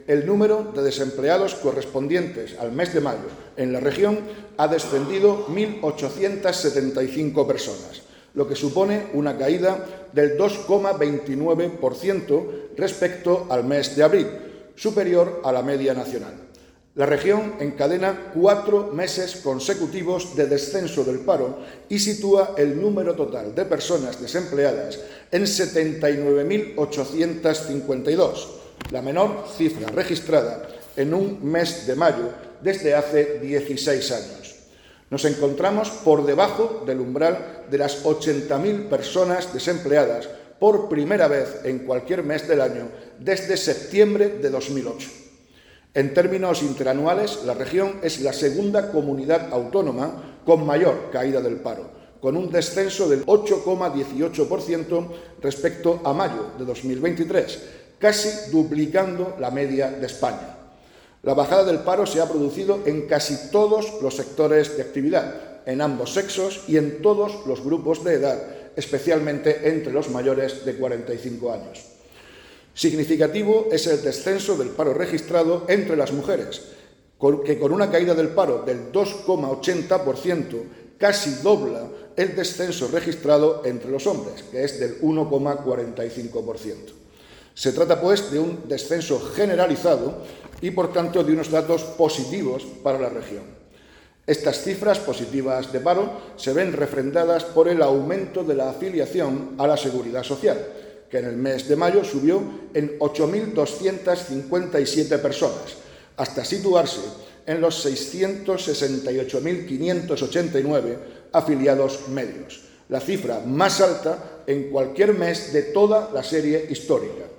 El número de desempleados correspondientes al mes de mayo en la región ha descendido 1.875 personas, lo que supone una caída del 2,29% respecto al mes de abril, superior a la media nacional. La región encadena 4 meses consecutivos de descenso del paro y sitúa el número total de personas desempleadas en 79.852, la menor cifra registrada en un mes de mayo desde hace 16 años. Nos encontramos por debajo del umbral de las 80.000 personas desempleadas por primera vez en cualquier mes del año desde septiembre de 2008. En términos interanuales, la región es la segunda comunidad autónoma con mayor caída del paro, con un descenso del 8,18% respecto a mayo de 2023, casi duplicando la media de España. La bajada del paro se ha producido en casi todos los sectores de actividad, en ambos sexos y en todos los grupos de edad, especialmente entre los mayores de 45 años. Significativo es el descenso del paro registrado entre las mujeres, que con una caída del paro del 2,80% casi dobla el descenso registrado entre los hombres, que es del 1,45%. Se trata, pues, de un descenso generalizado y, por tanto, de unos datos positivos para la región. Estas cifras positivas de paro se ven refrendadas por el aumento de la afiliación a la Seguridad Social, que en el mes de mayo subió en 8.257 personas, hasta situarse en los 668.589 afiliados medios, la cifra más alta en cualquier mes de toda la serie histórica.